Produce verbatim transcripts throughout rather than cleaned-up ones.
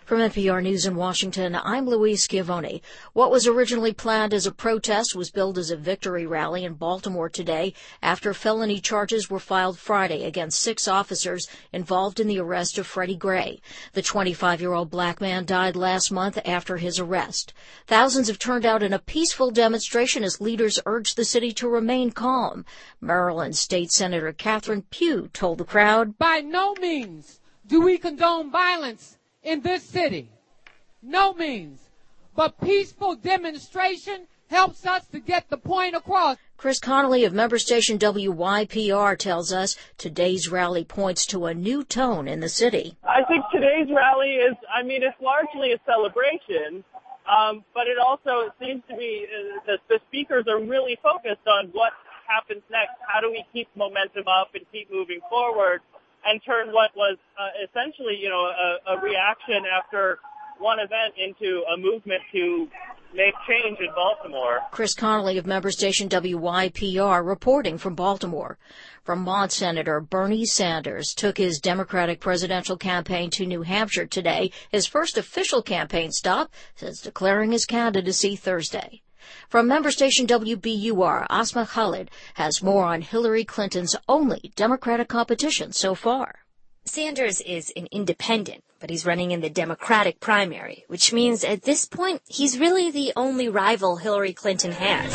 From N P R News in Washington, I'm Louise Schiavone. What was originally planned as a protest was billed as a victory rally in Baltimore today after felony charges were filed Friday against six officers involved in the arrest of Freddie Gray. The twenty-five-year-old black man died last month after his arrest. Thousands have turned out in a peaceful demonstration as leaders urged the city to remain calm. Maryland State Senator Catherine Pugh told the crowd, "By no means do we condone violence in this city. No means. But peaceful demonstration helps us to get the point across." Chris Connolly of member station W Y P R tells us today's rally points to a new tone in the city. I think today's rally is, I mean, it's largely a celebration, um, but it also it seems to be uh, that the speakers are really focused on what happens next. How do we keep momentum up and keep moving forward and turn what was uh, essentially, you know, a, a reaction after one event into a movement to make change in Baltimore. Chris Connolly of member station W Y P R reporting from Baltimore. Vermont Senator Bernie Sanders took his Democratic presidential campaign to New Hampshire today, his first official campaign stop since declaring his candidacy Thursday. From member station W B U R, Asma Khalid has more on Hillary Clinton's only Democratic competition so far. Sanders is an independent, but he's running in the Democratic primary, which means at this point, he's really the only rival Hillary Clinton has.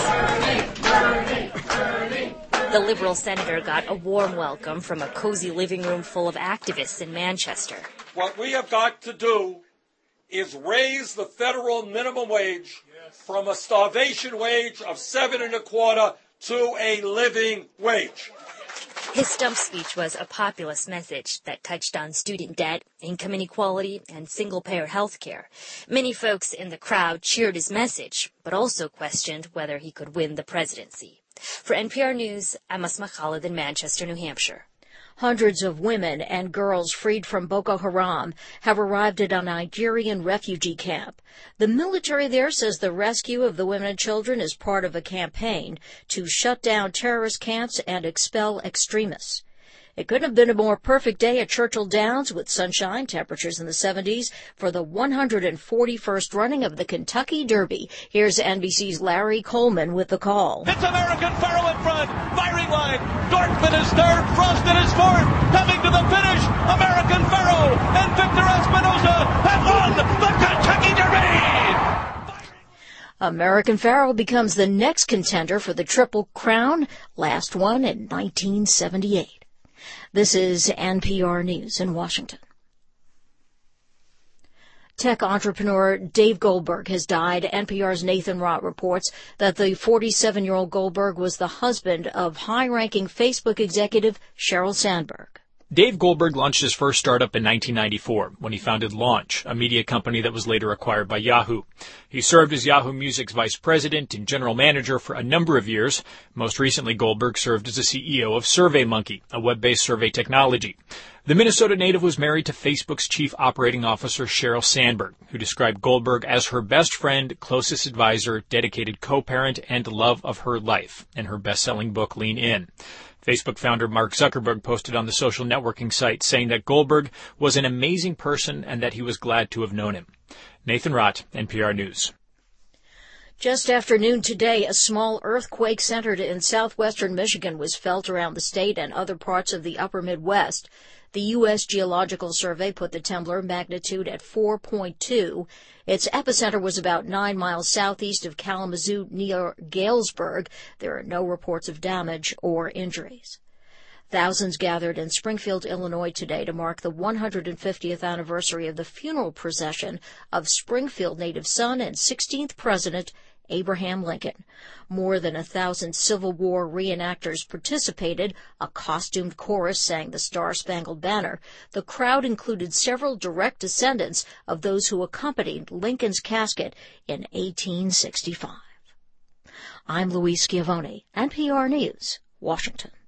The Liberal senator got a warm welcome from a cozy living room full of activists in Manchester. What we have got to do is raise the federal minimum wage from a starvation wage of seven and a quarter to a living wage. His stump speech was a populist message that touched on student debt, income inequality, and single-payer health care. Many folks in the crowd cheered his message, but also questioned whether he could win the presidency. For N P R News, I'm Asma Khalid in Manchester, New Hampshire. Hundreds of women and girls freed from Boko Haram have arrived at a Nigerian refugee camp. The military there says the rescue of the women and children is part of a campaign to shut down terrorist camps and expel extremists. It couldn't have been a more perfect day at Churchill Downs with sunshine, temperatures in the seventies for the one hundred forty-first running of the Kentucky Derby. Here's N B C's Larry Coleman with the call. It's American Pharoah in front, firing line. Dortmund is third, Frosted is fourth. Coming to the finish, American Pharoah and Victor Espinosa have won the Kentucky Derby. American Pharoah becomes the next contender for the Triple Crown, last won in nineteen seventy-eight. This is N P R News in Washington. Tech entrepreneur Dave Goldberg has died. N P R's Nathan Rott reports that the forty-seven-year-old Goldberg was the husband of high-ranking Facebook executive Sheryl Sandberg. Dave Goldberg launched his first startup in nineteen ninety-four when he founded Launch, a media company that was later acquired by Yahoo. He served as Yahoo Music's vice president and general manager for a number of years. Most recently, Goldberg served as the C E O of SurveyMonkey, a web-based survey technology. The Minnesota native was married to Facebook's chief operating officer, Sheryl Sandberg, who described Goldberg as her best friend, closest advisor, dedicated co-parent, and love of her life in her best-selling book, Lean In. Facebook founder Mark Zuckerberg posted on the social networking site saying that Goldberg was an amazing person and that he was glad to have known him. Nathan Rott, N P R News. Just after noon today, a small earthquake centered in southwestern Michigan was felt around the state and other parts of the upper Midwest. The U S Geological Survey put the tremor magnitude at four point two. Its epicenter was about nine miles southeast of Kalamazoo near Galesburg. There are no reports of damage or injuries. Thousands gathered in Springfield, Illinois today to mark the one hundred fiftieth anniversary of the funeral procession of Springfield native son and sixteenth president Abraham Lincoln. More than a thousand Civil War reenactors participated. A costumed chorus sang the Star-Spangled Banner. The crowd included several direct descendants of those who accompanied Lincoln's casket in eighteen sixty-five. I'm Louise Schiavone, N P R News, Washington.